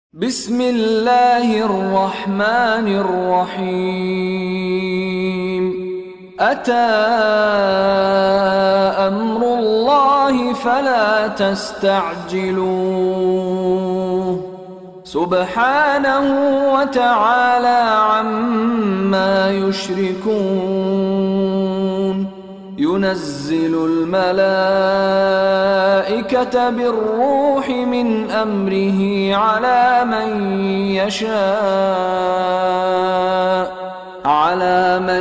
بسم الله الرحمن الرحيم أتى أمر الله فلا تستعجلوه سبحانه وتعالى عما يشركون ينزل الملائكة بالروح من أمره على من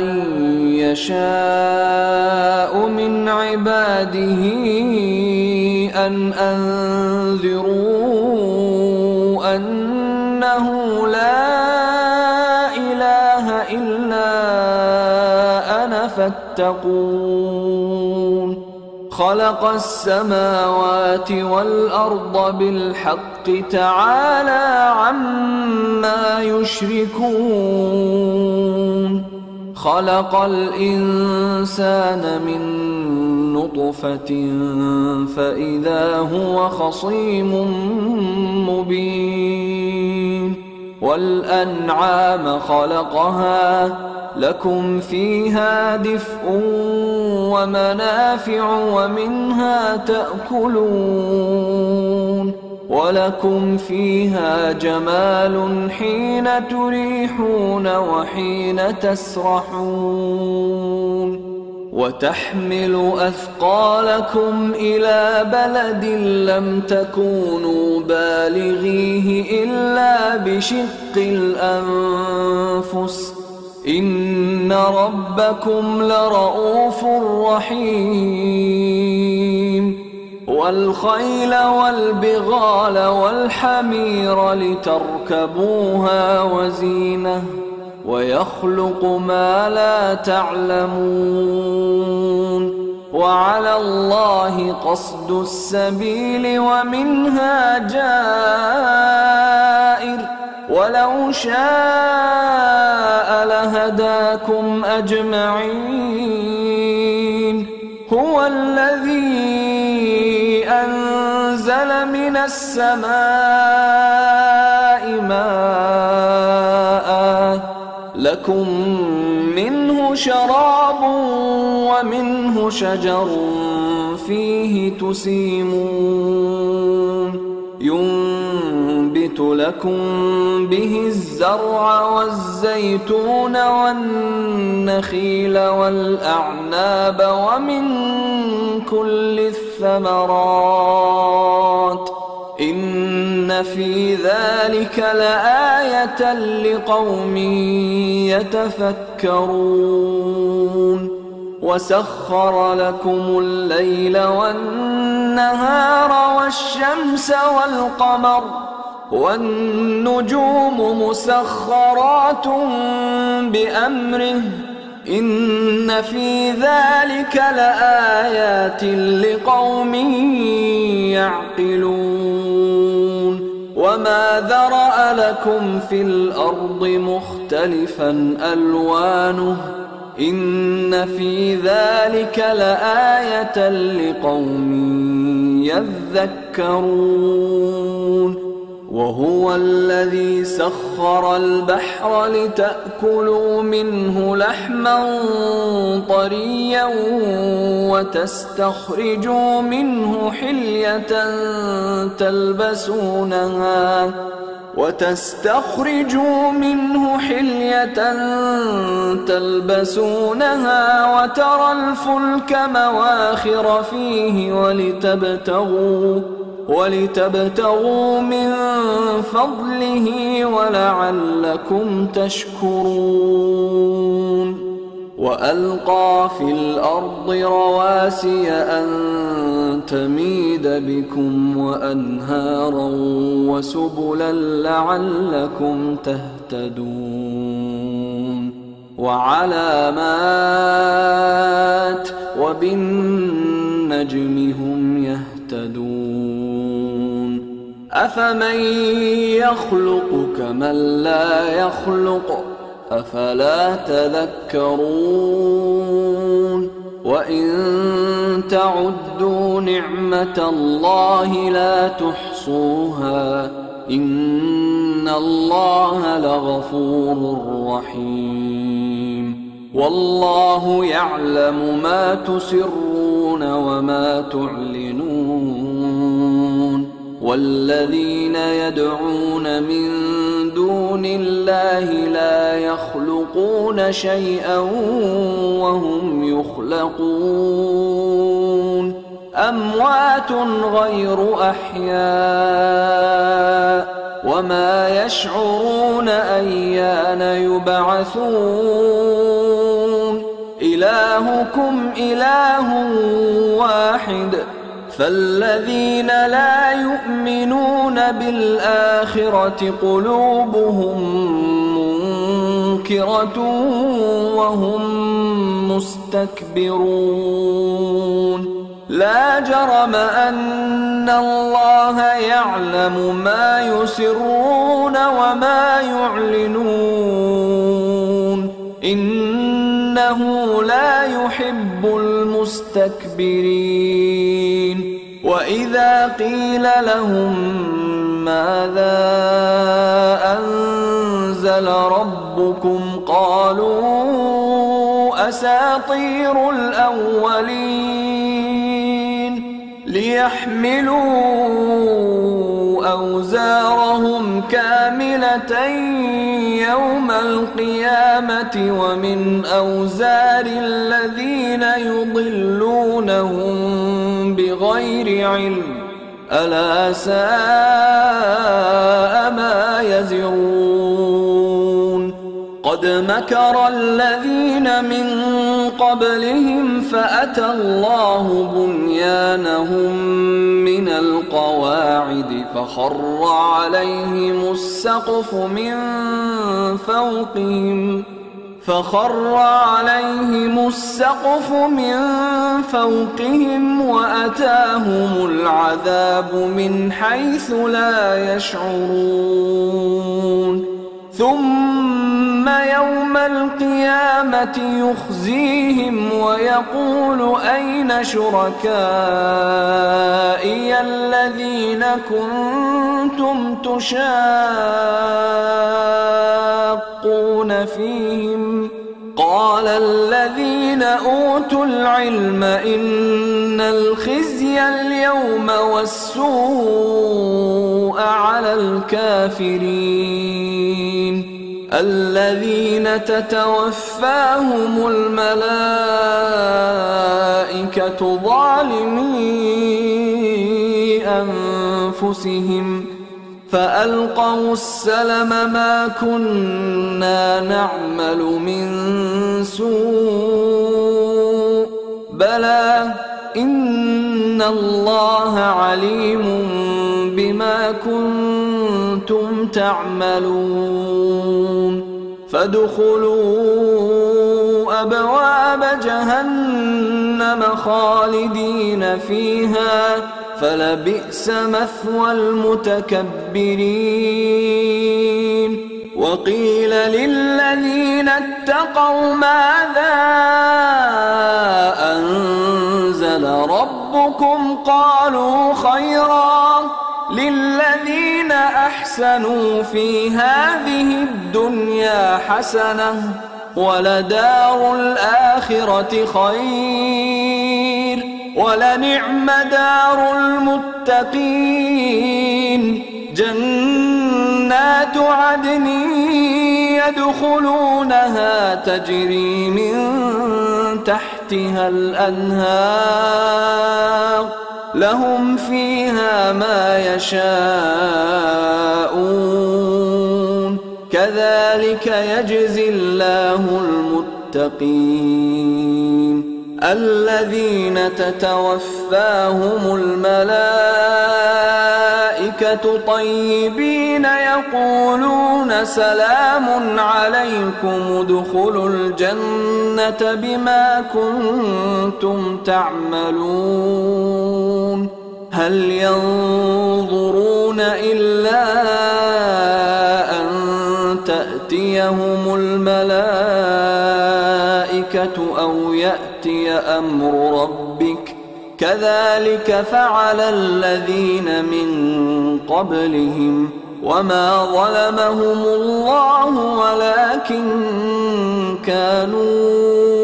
يشاء من عباده أن أنذروا أنه لا إله إلا أنا فاتقون خلق السماوات والأرض بالحق تعالى عما يشركون خلق الإنسان من نطفة فإذا هو خصيم مبين والأنعام خلقها لكم فيها دفء ومنافع ومنها تأكلون ولكم فيها جمال حين تريحون وحين تسرحون وتحمل أثقالكم إلى بلد لم تكونوا بالغيه إلا بشق الأنفس إن ربكم لرؤوف رحيم والخيل والبغال والحمير لتركبوها وزينة ويخلق ما لا تعلمون وعلى الله قصد السبيل ومنها جائر ولو شاء لهداكم أجمعين هو الذي أنزل من السماء ماء لكم منه شراب ومنه شجر فيه تسيمون ينبت لكم به الزرع والزيتون والنخيل والأعناب ومن كل الثمرات إن في ذلك لآية لقوم يتفكرون وسخر لكم الليل والنهار والشمس والقمر والنجوم مسخرات بأمره إن في ذلك لآيات لقوم يعقلون وما ذرأ لكم في الأرض مختلفا ألوانه إن في ذلك لآية لقوم يذكرون وهو الذي سخر البحر لتأكلوا منه لحما طريا وتستخرجوا منه حلية تلبسونها وترى الفلك مواخر فيه ولتبتغوا من فضله ولعلكم تشكرون وألقى في الأرض رواسي أن تميد بكم وأنهارا وسبلا لعلكم تهتدون وعلامات وبالنجم هم يهتدون أفمن يخلق كمن لا يخلق أفلا تذكرون وإن تعدوا نعمة الله لا تحصوها إن إن الله لغفور رحيم والله يعلم ما تسرون وما تعلنون والذين يدعون من دون الله لا يخلقون شيئا وهم يخلقون أموات غير أحياء وما يشعرون أيان يبعثون إلهكم إله واحد فالذين لا يؤمنون بالآخرة قلوبهم منكرة وهم مستكبرون لا جرم أن الله يعلم ما يسرون وما يعلنون إنه لا يحب المستكبرين وإذا قيل لهم ماذا أنزل ربكم قالوا أساطير الأولين ليحملوا أوزارهم كاملة يوم القيامة ومن أوزار الذين يضلونهم بغير علم ألا ساء ما يزرون قد مكر الذين من قبلهم فأتى الله بنيانهم من القواعد فخر عليهم السقف من فوقهم وأتاهم العذاب من حيث لا يشعرون ثم يوم القيامة يخزيهم ويقول أين شركائي الذين كنتم تشاقون فيهم قال الذين أوتوا العلم إن الخزي اليوم والسوء على الكافرين الذين تتوفاهم الملائكة ظالمي أنفسهم فألقوا السلم ما كنا نعمل من سوء بلى إن الله عليم بما كنتم تعملون فادخلوا أبواب جهنم خالدين فيها فلبئس مثوى المتكبرين وقيل للذين اتقوا ماذا أنزل ربكم قالوا خيرا للذين أحسنوا في هذه الدنيا حسنة ولدار الآخرة خير ولنعم دار المتقين جنات عدن يدخلونها تجري من تحتها الأنهار لهم فيها ما يشاءون كذلك يجزي الله المتقين الذين تتوفاهم الملائكة طيبين يقولون سلام عليكم ادخلوا الجنة بما كنتم تعملون هل ينظرون إلا أن تأتيهم الملائكة أو يأتي أمر ربك كذلك فعل الذين من قبلهم وما ظلمهم الله ولكن كانوا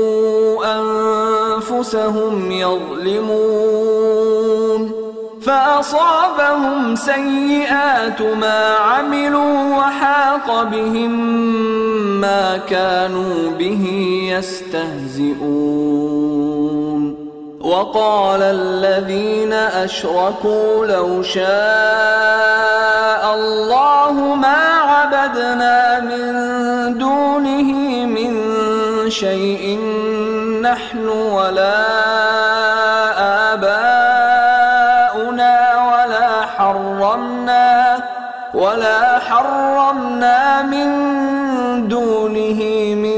أنفسهم يظلمون فأصابهم سيئات ما عملوا وحاق بهم ما كانوا به يستهزئون وقال الذين أشركوا لو شاء الله ما عبدنا من دونه من شيء نحن ولا آباؤنا ولا حرمنا من دونه من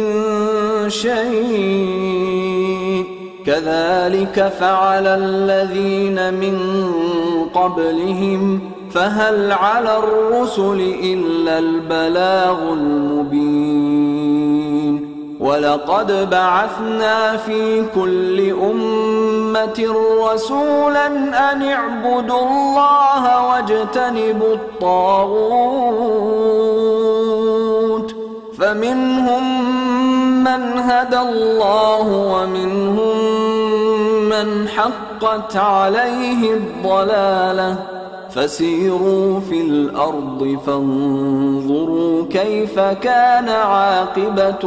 شيء كذلك فعل الذين من قبلهم فهل على الرسل إلا البلاغ المبين ولقد بعثنا في كل أمة رسولا أن اعبدوا الله واجتنبوا الطاغوت فمنهم من هدى الله ومنهم من حقت عليه الضلالة فسيروا في الأرض فانظروا كيف كان عاقبة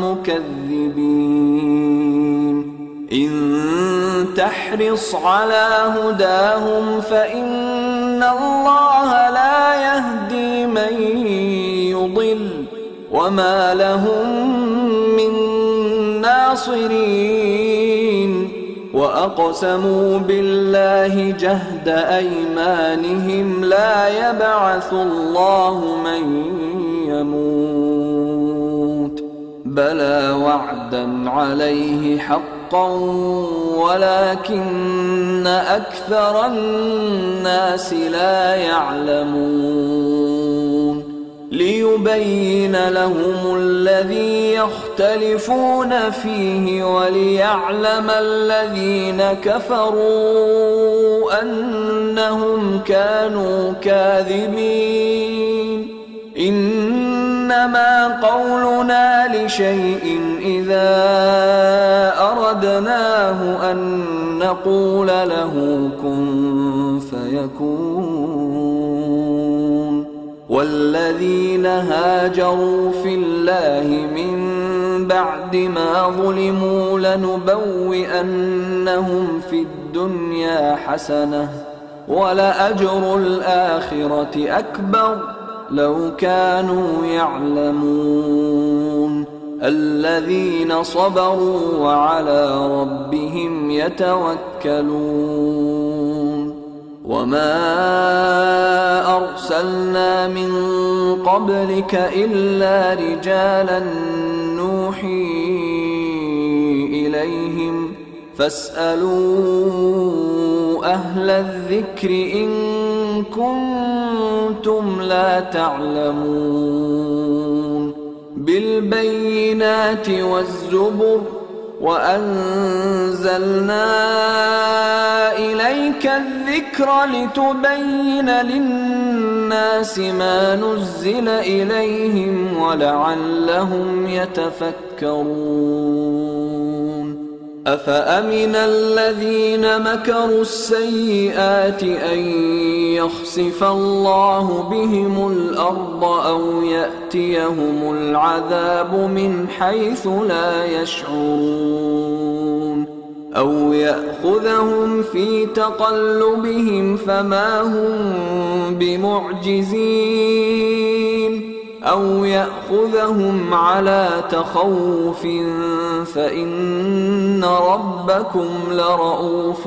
المكذبين إن تحرص على هداهم فإن الله لا يهدي من يضل وما لهم من ناصرين وأقسموا بالله جهد أيمانهم لا يبعث الله من يموت بلى وعدا عليه حقا ولكن أكثر الناس لا يعلمون ليبين لهم الذي يختلفون فيه وليعلم الذين كفروا أنهم كانوا كاذبين إنما قولنا لشيء إذا أردناه أن نقول له كن فيكون والذين هاجروا في الله من بعد ما ظلموا لنبوئنهم في الدنيا حسنة ولأجر الآخرة أكبر لو كانوا يعلمون الذين صبروا وعلى ربهم يتوكلون وما أرسلنا من قبلك إلا رجالا نوحي إليهم فاسألوا أهل الذكر إن كنتم لا تعلمون بالبينات والزبر وأنزلنا إليك الذكر لتبين للناس ما نزل إليهم ولعلهم يتفكرون أفأمن الذين مكروا السيئات أن يخسف الله بهم الأرض أو يأتيهم العذاب من حيث لا يشعرون أو يأخذهم في تقلبهم فما هم بمعجزين أو يأخذهم على تخوف فإن ربكم لرؤوف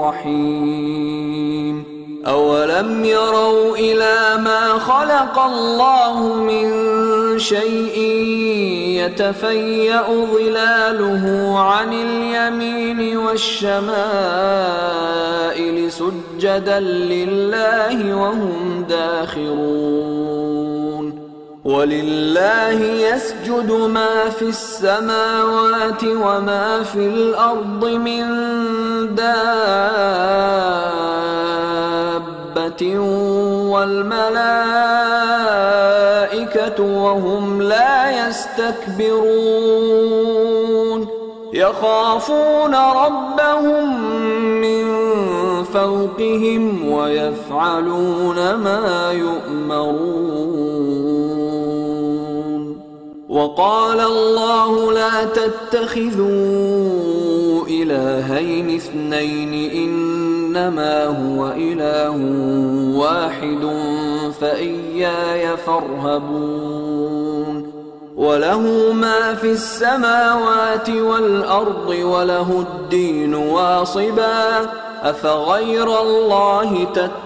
رحيم أولم يروا إلى ما خلق الله من شيء يتفيأ ظلاله عن اليمين والشمائل سجدا لله وهم داخرون ولله يسجد ما في السماوات وما في الأرض من دابة رحمة والملائكة وهم لا يستكبرون يخافون ربهم من فوقهم ويفعلون ما يؤمرون. وقال الله لا تتخذوا إلهين اثنين إنما هو إله واحد فإياي فارهبون. وله ما في السماوات والأرض وله الدين واصبا أفغير الله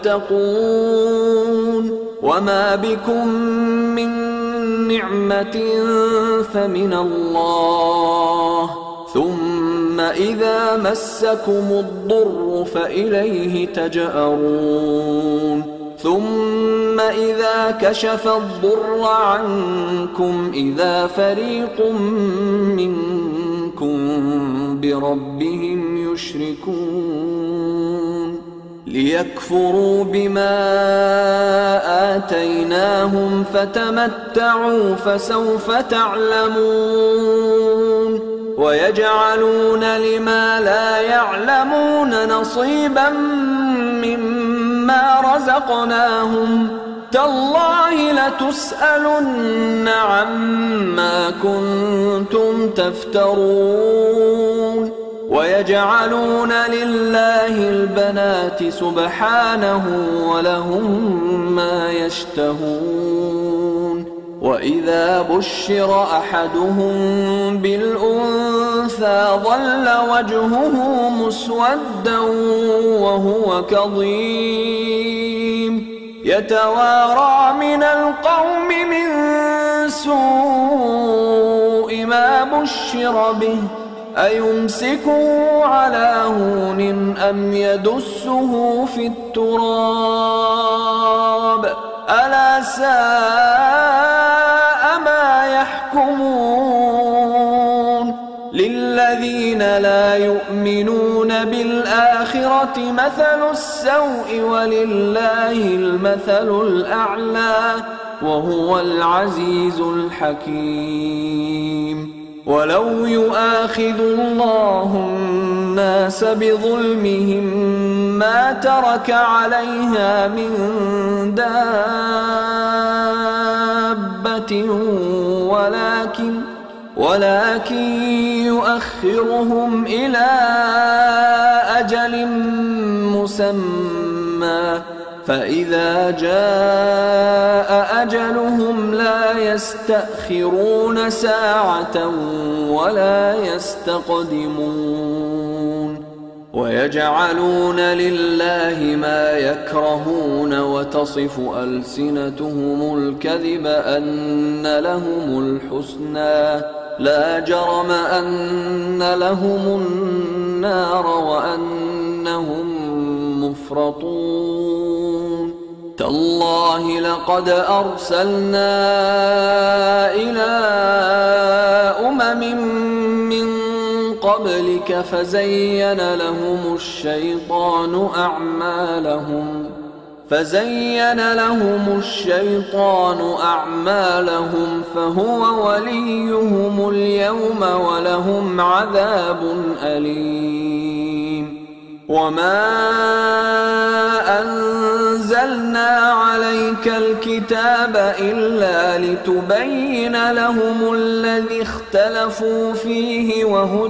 تتقون. وما بكم من نعمة فمن الله ثم إذا مسكم الضر فإليه تجأرون. ثم إذا كشف الضر عنكم إذا فريق منكم بربهم يشركون ليكفروا بما آتيناهم فتمتعوا فسوف تعلمون. ويجعلون لما لا يعلمون نصيبا مما رزقناهم تالله لتسألن عما كنتم تفترون. ويجعلون لله البنات سبحانه ولهم ما يشتهون. وإذا بشر أحدهم بالأنثى ظل وجهه مسودا وهو كظيم يتوارى من القوم من سوء ما بشر به أيمسكه على هون أم يدسه في التراب ألا ساء ما يحكمون. للذين لا يؤمنون بالآخرة مثل السوء ولله المثل الأعلى وهو العزيز الحكيم. ولو يؤاخذ الله الناس بظلمهم ما ترك عليها من دابة ولكن يؤخرهم إلى أجل مسمى فإذا جاء أجلهم لا يستأخرون ساعة ولا يستقدمون. ويجعلون لله ما يكرهون وتصف ألسنتهم الكذب أن لهم الحسنى لا جرم أن لهم النار وأنهم مفرطون. تالله لقد أرسلنا إلى أمم من قبلك فزين لهم الشيطان أعمالهم فهو وليهم اليوم ولهم عذاب أليم. وما أنزلنا عليك الكتاب إلا لتبين لهم الذي اختلفوا فيه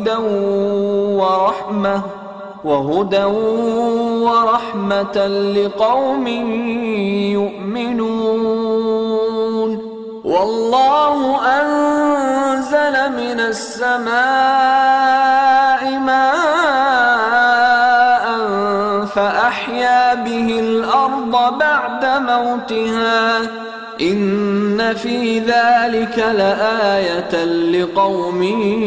وهدى ورحمة لقوم يؤمنون. والله أنزل من السماء ماء فأحيا به الأرض بعد موتها إن في ذلك لآية لقوم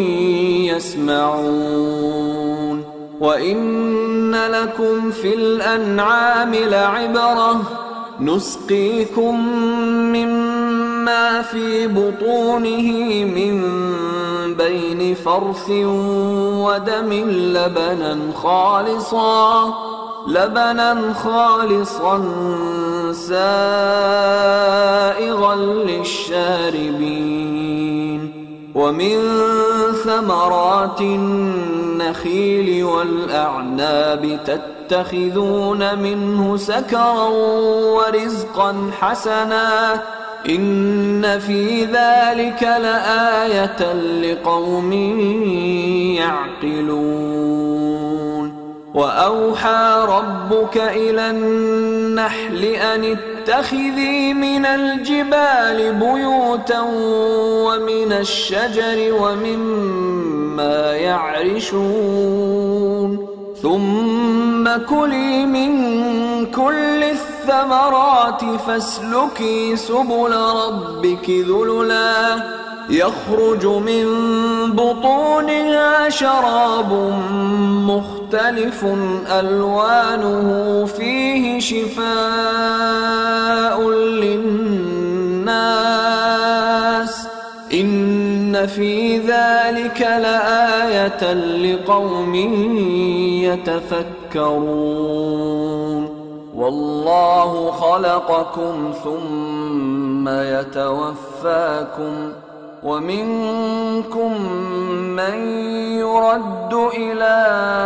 يسمعون. وإن لكم في الأنعام لعبرة نسقيكم مما في بطونه من بين فرث ودم لبنا لبنا خالصا سائغا للشاربين ومن ثمرات النخيل والأعناب تتخذون منه سكرا ورزقا حسنا إن في ذلك لآية لقوم يعقلون وأوحى ربك إلى النحل أن اتخذي من الجبال بيوتا ومن الشجر ومما يعرشون ثم كلي من كل الثمرات فاسلكي سبل ربك ذللا يخرج من بطونها شراب مختلف ألوانه فيه شفاء للناس إن في ذلك لآية لقوم يتفكرون والله خلقكم ثم يتوفاكم ومنكم من يرد إلى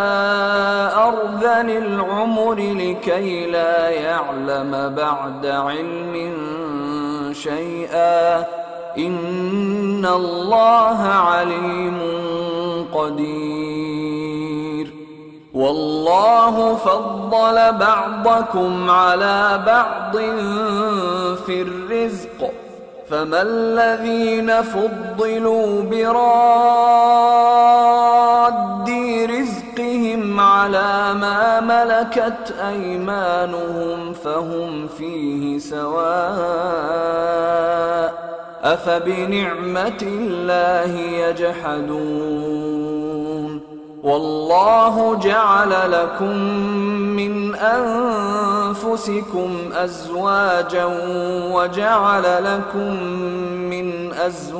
أرذل العمر لكي لا يعلم بعد علم شيئا إن الله عليم قدير والله فضل بعضكم على بعض في الرزق فما الذين فضلوا براد رزقهم على ما ملكت أيمانهم فهم فيه سواء أفبنعمة الله يجحدون والله جعل لكم من أنفسكم أزواجا وجعل لكم من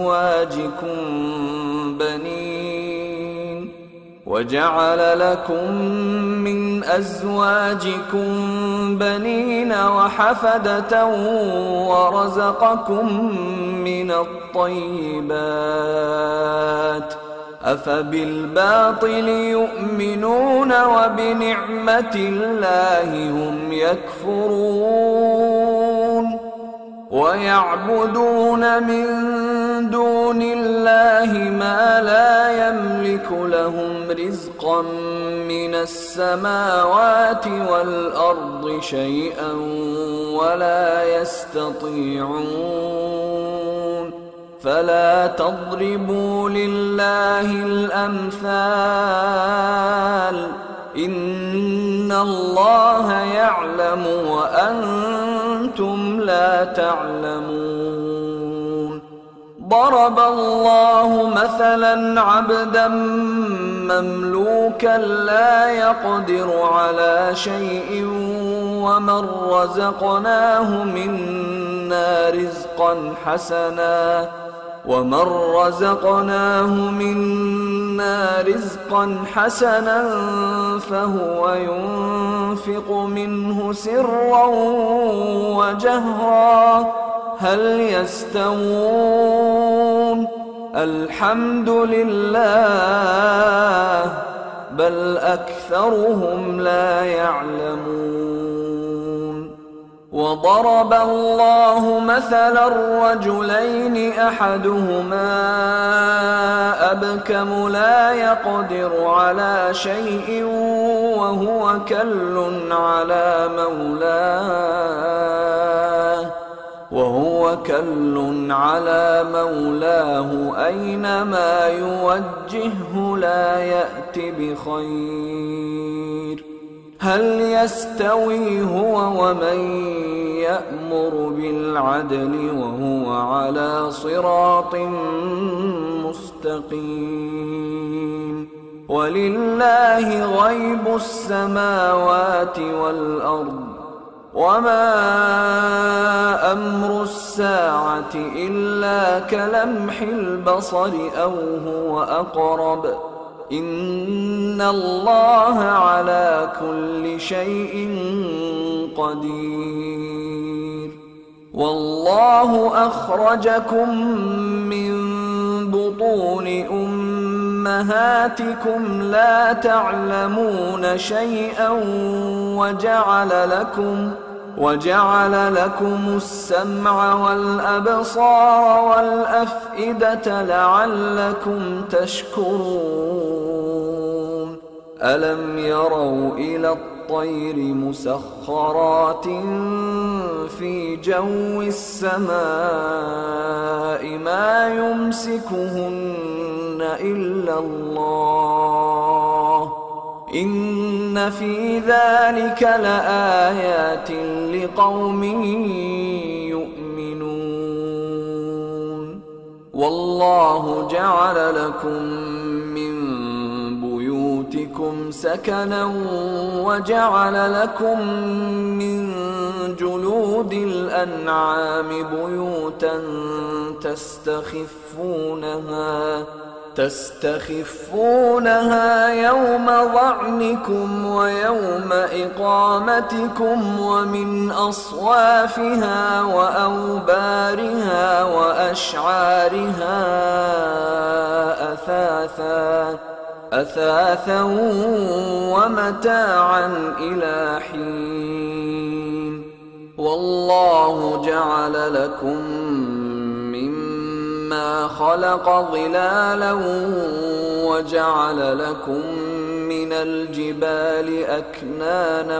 أزواجكم بنين وحفدة ورزقكم من الطيبات أفبالباطل يؤمنون وبنعمة الله هم يكفرون ويعبدون من دون الله ما لا يملك لهم رزقا من السماوات والأرض شيئا ولا يستطيعون فلا تضربوا لله الأمثال إن الله يعلم وأنتم لا تعلمون ضرب الله مثلا عبدا مملوكا لا يقدر على شيء ومن رزقناه منا رزقا حسنا فهو ينفق منه سرا وجهرا هل يستوون الحمد لله بل أكثرهم لا يعلمون وضرب الله مثلا رجلين أحدهما أبكم لا يقدر على شيء وهو كل على مولاه أينما يوجهه لا يأت بخير هل يستوي هو ومن يأمر بالعدل وهو على صراط مستقيم ولله غيب السماوات والأرض وما أمر الساعة إلا كلمح البصر أو هو أقرب إن الله على كل شيء قدير. والله أخرجكم من بطون أمهاتكم لا تعلمون شيئا وجعل لكم السمع والأبصار والأفئدة لعلكم تشكرون. ألم يروا إلى الطير مسخرات في جو السماء ما يمسكهن إلا الله إن في ذلك لآيات لقوم يؤمنون. والله جعل لكم من بيوتكم سكنا وجعل لكم من جلود الأنعام بيوتا تستخفونها يوم ظعنكم ويوم إقامتكم ومن أصوافها وأوبارها وأشعارها أثاثا ومتاعا إلى حين. والله جعل لكم مما خلق ظلالا وجعل لكم من الجبال أكنانا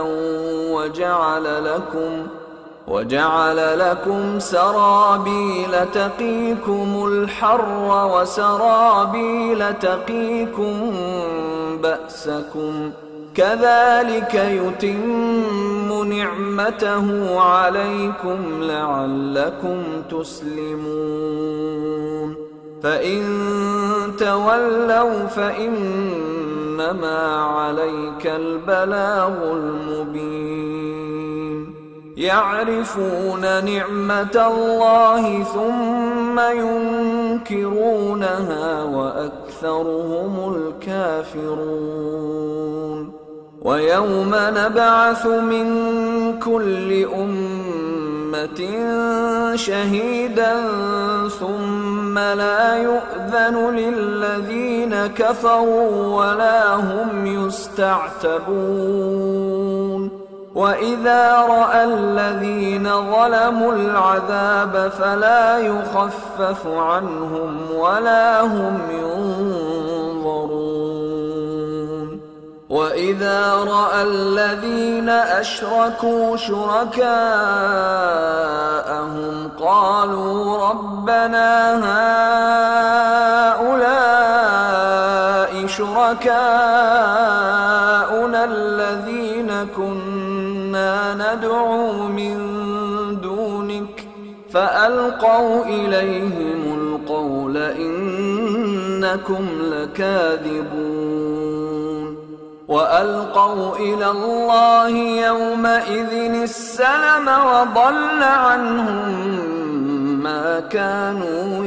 وجعل لكم سرابيل تقيكم الحر وسرابيل تقيكم بأسكم كذلك يتم نعمته عليكم لعلكم تسلمون. فإن تولوا فإنما عليك البلاغ المبين. يعرفون نعمة الله ثم ينكرونها وأكثرهم الكافرون. ويوم نبعث من كل أمة شهيدا ثم لا يؤذن للذين كفروا ولا هم يستعتبون. وإذا رأى الذين ظلموا العذاب فلا يخفف عنهم ولا هم ينظرون. وإذا رأى الذين أشركوا شركاءهم قالوا ربنا هؤلاء شركاؤنا الذين كنا ندعو من دونك فألقوا إليهم القول إنكم لكاذبون. وألقوا إلى الله يومئذ السلم وضل عنهم ما كانوا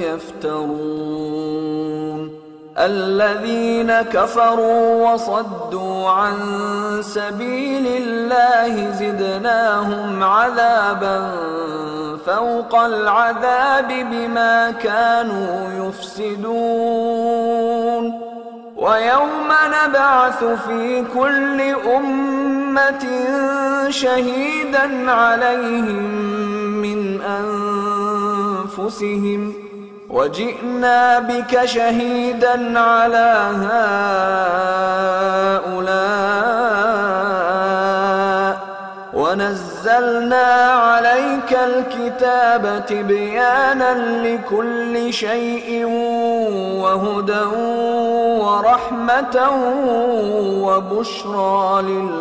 يفترون. الذين كفروا وصدوا عن سبيل الله زدناهم عذابا فوق العذاب بما كانوا يفسدون. ويوم نبعث في كل أمة شهيدا عليهم من أنفسهم وجئنا بك شهيدا على هؤلاء ونزلنا عليك الكتاب تبيانا لكل شيء وهدى ورحمة وبشرى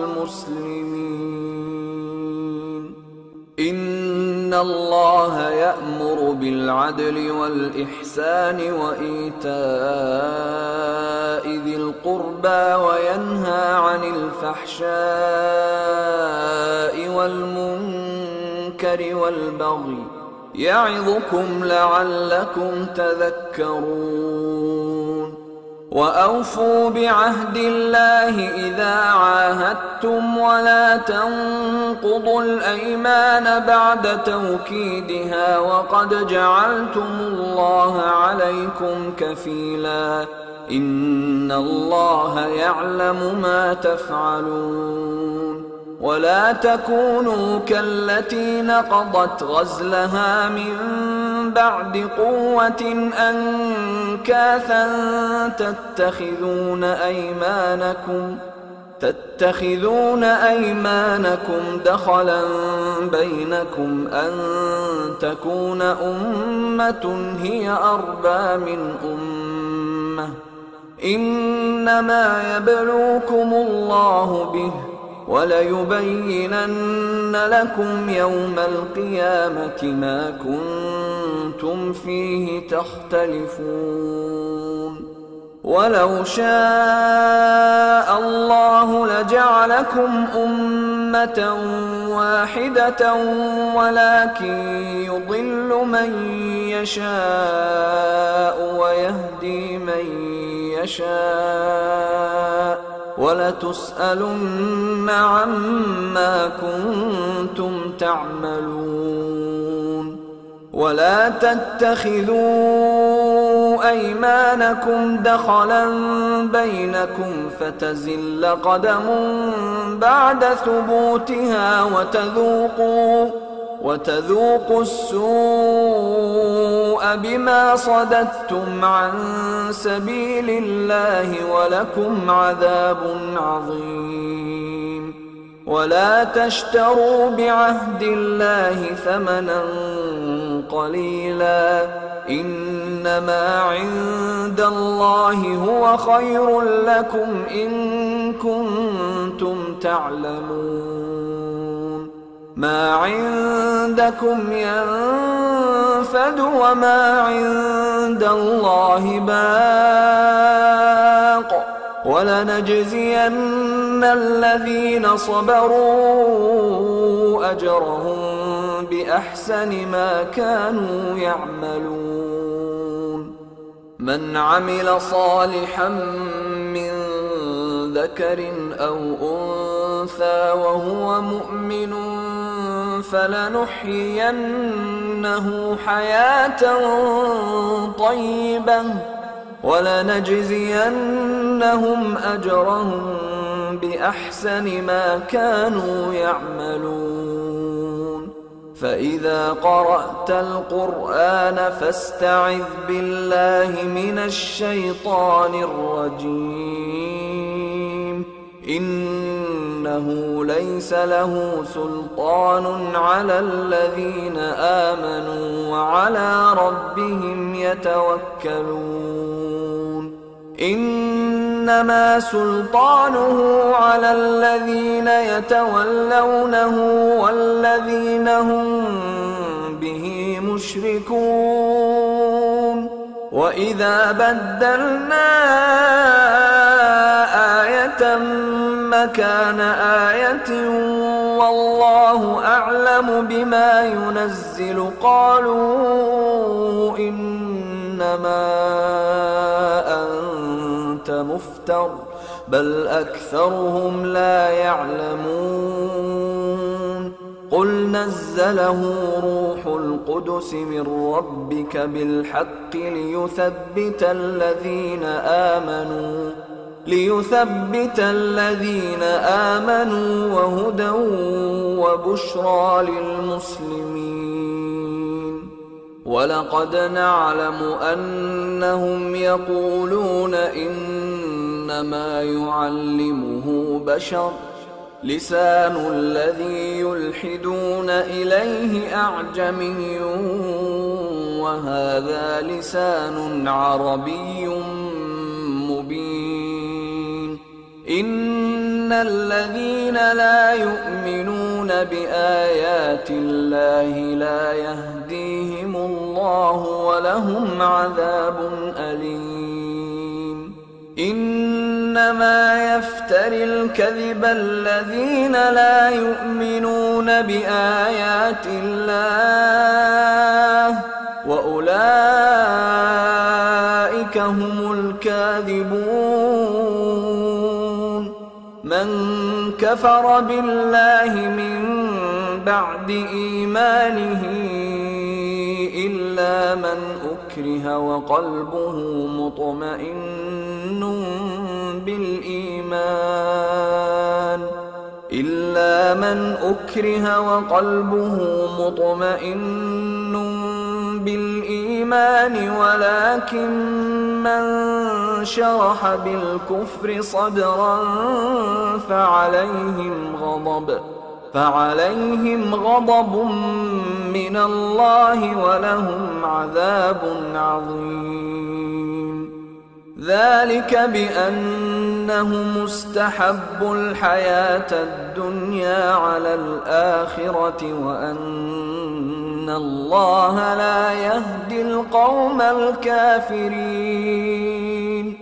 للمسلمين. إن الله يأمر بالعدل والإحسان وإيتاء ذي القربى وينهى عن الفحشاء والمنكر والبغي يعظكم لعلكم تذكرون. وأوفوا بعهد الله إذا عاهدتم ولا تنقضوا الأيمان بعد توكيدها وقد جعلتم الله عليكم كفيلا إن الله يعلم ما تفعلون ولا تكونوا كالتي نقضت غزلها من بعد قوة أنكاثا تتخذون أيمانكم دخلا بينكم أن تكون أمة هي أربى من أمة إنما يبلوكم الله به وليبينن لكم يوم القيامة ما كنتم فيه تختلفون ولو شاء الله لجعلكم أمة واحدة ولكن يضل من يشاء ويهدي من يشاء ولتسألن عما كنتم تعملون ولا تتخذوا أيمانكم دخلا بينكم فتزل قدم بعد ثبوتها وتذوقوا السوء بما صددتم عن سبيل الله ولكم عذاب عظيم ولا تشتروا بعهد الله ثمنا قليلا إنما عند الله هو خير لكم إن كنتم تعلمون ما عندكم ينفد وما عند الله باق ولنجزين الذين صبروا أجرهم بأحسن ما كانوا يعملون من عمل صالحا من ذكر أو أنثى وهو مؤمن فلنحيينه حياة طيبة ولنجزينهم أجرهم بأحسن ما كانوا يعملون فإذا قرأت القرآن فاستعذ بالله من الشيطان الرجيم إنه ليس له سلطان على الذين آمنوا وعلى ربهم يتوكلون إنما سلطانه على الذين يتولونه والذين هم به مشركون وإذا بدلنا آية مكان آية والله أعلم بما ينزل قالوا إنما أنت مفتر بل أكثرهم لا يعلمون قل نزله روح القدس من ربك بالحق ليثبت الذين آمنوا وهدى وبشرى للمسلمين ولقد نعلم أنهم يقولون إنما يعلمه بشر لسان الذي يلحدون إليه أعجمي وهذا لسان عربي مبين إن الذين لا يؤمنون بآيات الله لا يهديهم الله ولهم عذاب أليم إنما يفتري الكذب الذين لا يؤمنون بآيات الله وأولئك هم الكاذبون كفر بالله من بعد إيمانه إلا من أكره وقلبه مطمئن بالإيمان ولكن من شرح بالكفر صدرا فعليهم غضب من الله ولهم عذاب عظيم. ذلك بأنهم استحبوا الحياة الدنيا على الآخرة وأن الله لا يهدي القوم الكافرين.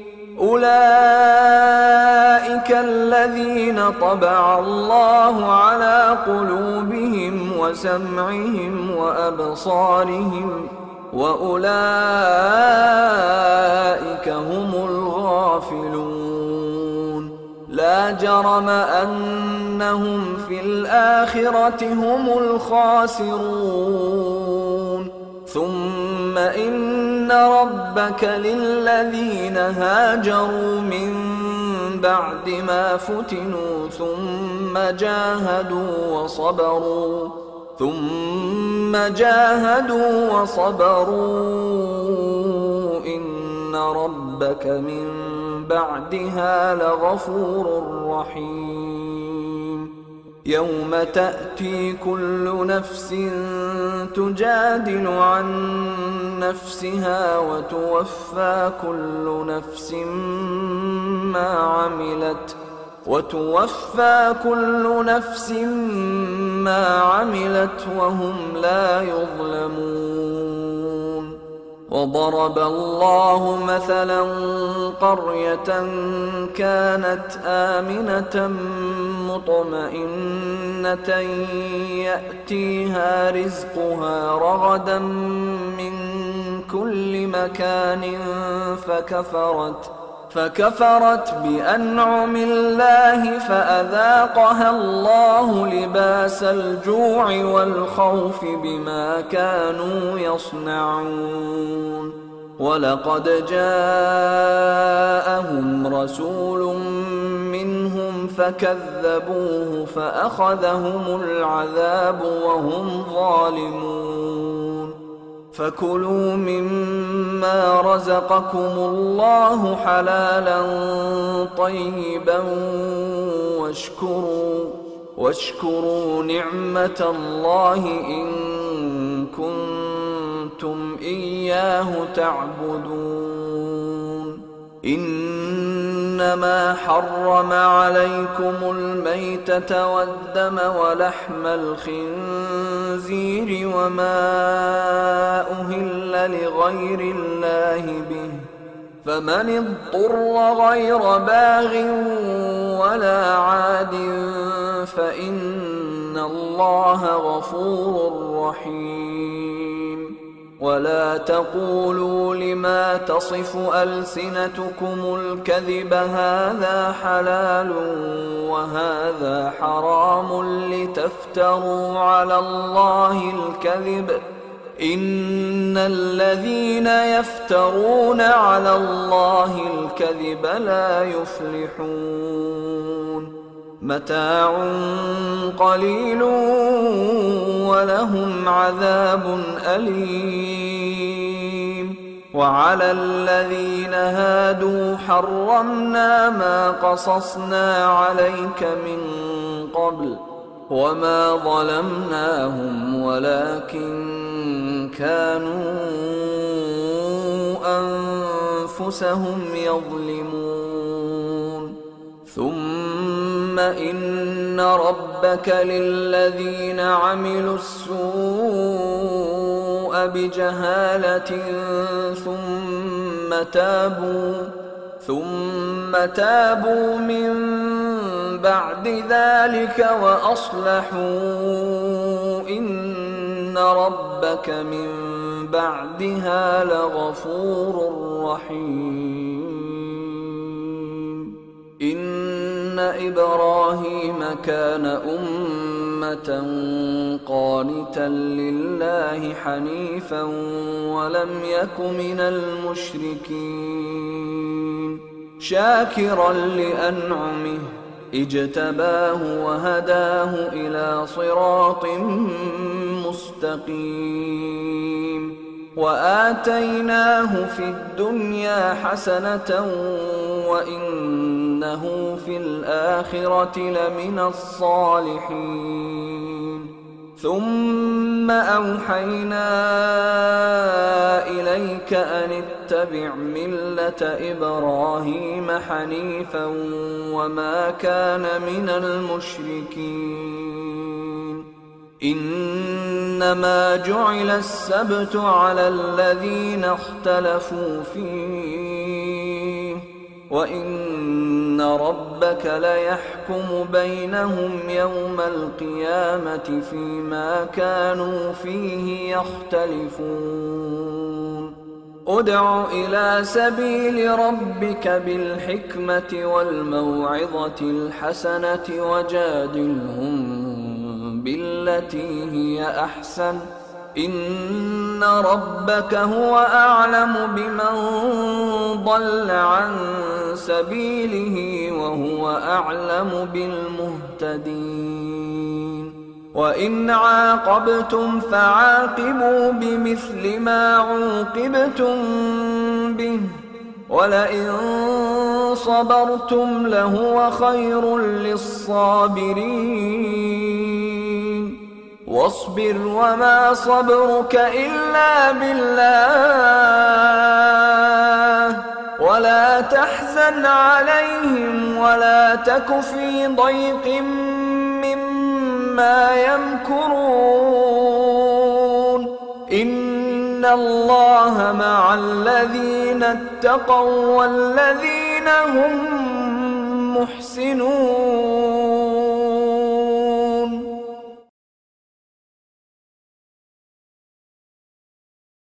أولئك الذين طبع الله على قلوبهم وسمعهم وأبصارهم وأولئك هم الغافلون. لا جرم أنهم في الآخرة هم الخاسرون. ثم إن ربك للذين هاجروا من بعد ما فتنوا ثم جاهدوا وصبروا إن ربك من بعدها لغفور رحيم. يوم تأتي كل نفس تجادل عن نفسها وتوفى كل نفس ما عملت وهم لا يظلمون. وضرب الله مثلا قرية كانت آمنة مطمئنة يأتيها رزقها رغدا من كل مكان فكفرت بأنعم الله فأذاقها الله لباس الجوع والخوف بما كانوا يصنعون. ولقد جاءهم رسول منهم فكذبوه فأخذهم العذاب وهم ظالمون. فكلوا مما رزقكم الله حلالا طيبا واشكروا نعمة الله إن كنتم إياه تعبدون. إنما حرم عليكم الميتة والدم ولحم الخنزير وما أهل لغير الله به، فمن اضطر غير باغ ولا عاد فإن الله غفور رحيم. ولا تقولوا لما تصف ألسنتكم الكذب هذا حلال وهذا حرام لتفتروا على الله الكذب. إن الذين يفترون على الله الكذب لا يفلحون. متاع قليل ولهم عذاب أليم. وعلى الذين هادوا حرمنا ما قصصنا عليك من قبل وما ظلمناهم ولكن كانوا أنفسهم يظلمون. ثم إن ربك للذين عملوا السوء بجهالة ثم تابوا من بعد ذلك وأصلحوا إن ربك من بعدها لغفور رحيم. إن إبراهيم كان أمة قانتا لله حنيفا ولم يك من المشركين شاكرا لأنعمه اجتباه وهداه إلى صراط مستقيم وآتيناه في الدنيا حسنة وإنه في الآخرة لمن الصالحين ثم أوحينا إليك أن اتبع ملة إبراهيم حنيفا وما كان من المشركين إنما جعل السبت على الذين اختلفوا فيه وإن ربك ليحكم بينهم يوم القيامة فيما كانوا فيه يختلفون ادع إلى سبيل ربك بالحكمة والموعظة الحسنة وجادلهم بالتي هي أحسن إن ربك هو أعلم بمن ضل عن سبيله وهو أعلم بالمهتدين وإن عاقبتم فعاقبوا بمثل ما عوقبتم به ولئن صبرتم لهو خير للصابرين واصبر وما صبرك إلا بالله ولا تحزن عليهم ولا تك في ضيق مما يمكرون إن الله مع الذين اتقوا والذين هم محسنون